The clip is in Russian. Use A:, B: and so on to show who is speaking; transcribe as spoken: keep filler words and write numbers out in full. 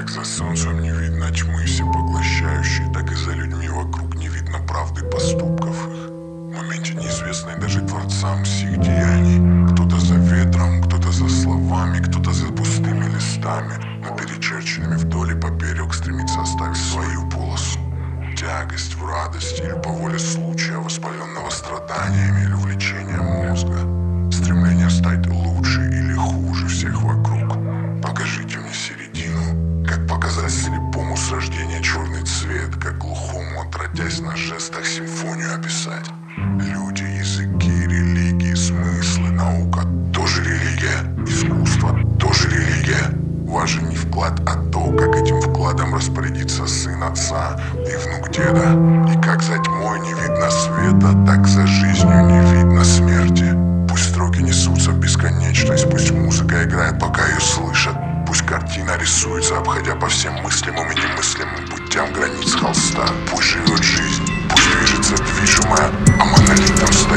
A: Как за солнцем не видно тьмы всепоглощающей, так и за людьми вокруг не видно правды поступков их. В моменте неизвестной даже творцам сих деяний. Кто-то за ветром, кто-то за словами, кто-то за пустыми листами, но перечерченными вдоль и поперек стремится оставить свою полосу. Тягость в радости или по воле случая, воспаленного страданиями или увлечением мозга. Стремление стать лучше или хуже всех вокруг. Покажите мне середину. Как показать слепому с рождения черный цвет, как глухому, отродясь на жестах, симфонию описать. Люди, языки, религии, смыслы, наука тоже религия, искусство тоже религия. Важен не вклад, а то, как этим вкладом распорядится сын отца и внук деда. И как за тьмой не видно света, так за жизнью не видно смерти. Пусть строки несутся в бесконечность, пусть музыка играет, пока ее слышат. Пусть картина рисуется, обходя по всем мыслимым и немыслимым путям границ холста. Пусть живет жизнь, пусть движется движимая, а монолитом стоит.